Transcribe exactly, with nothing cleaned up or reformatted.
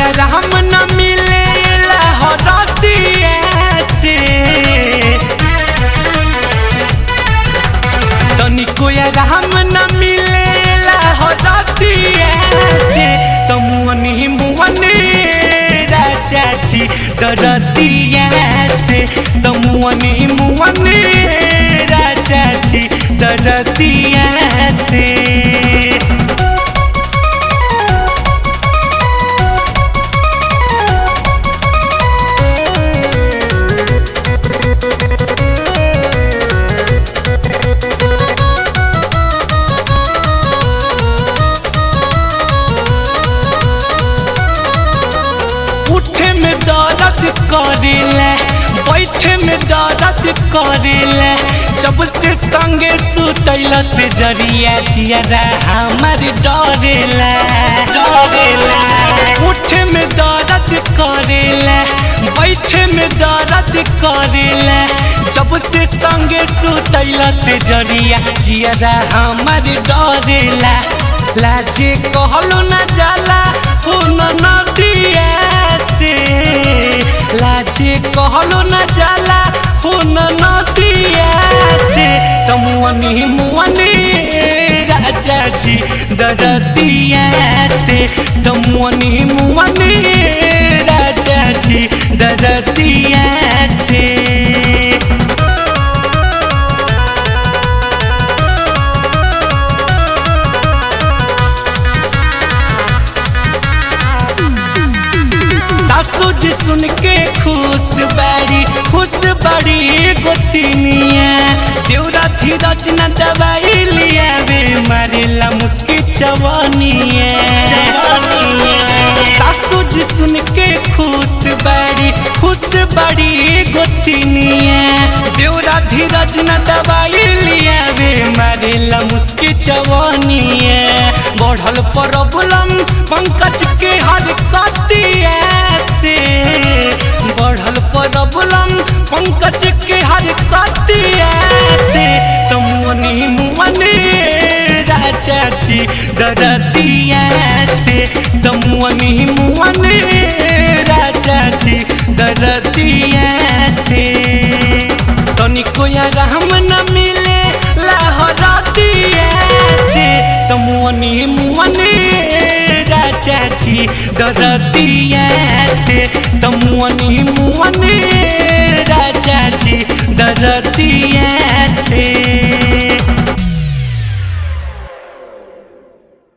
राम न मिले लहरतिया से तनिको राम न मिले लहरतिया से तमुअनी मुअनी राजा जी दरतिया से तमुअनी मुअनी राजा जी दरतिया से उठे में दर्द करेला बैठे में दर्द करेला जब से संगे सुतैला से जरिया जियारा हमार डरेला डरेला उठे में दर्द करेला बैठे में दर्द करेला जब से संगे सुतैला से जरिया जियारा हमार डरेला लाजे कहलो न जाला हो नदिया से लाजे कहलो न जाला हो नदिया से तमुअनी मुअनी राजा जी दरतिया से तमुअनी मुअनी राजा जी दरतिया से सासू जी सुन के खुश बाड़ी खुश बाड़ी गोतिनिया देवरा धीरज न दवाई लिया वे मारेला मुस्की चवनिया सासू जी सुन के खुश बाड़ी खुश बाड़ी गोतिनिया देवरा धीरज न दवाई लिया वे मारेला मुस्की चवनिया बढ़ल प्रॉब्लम पंकज के हर कतिया से बढ़ल प्रॉब्लम पंकज के हर कतिया से तमुअनी मुअनी राजा जी दरतिया से तमुअनी मुअनी राजा जी दरतिया से तनिको राम न मिले लहरतिया से तमुअनी मुअनी राजा जी दरतिया से तमुअनी मुअनी राजा जी दरतिया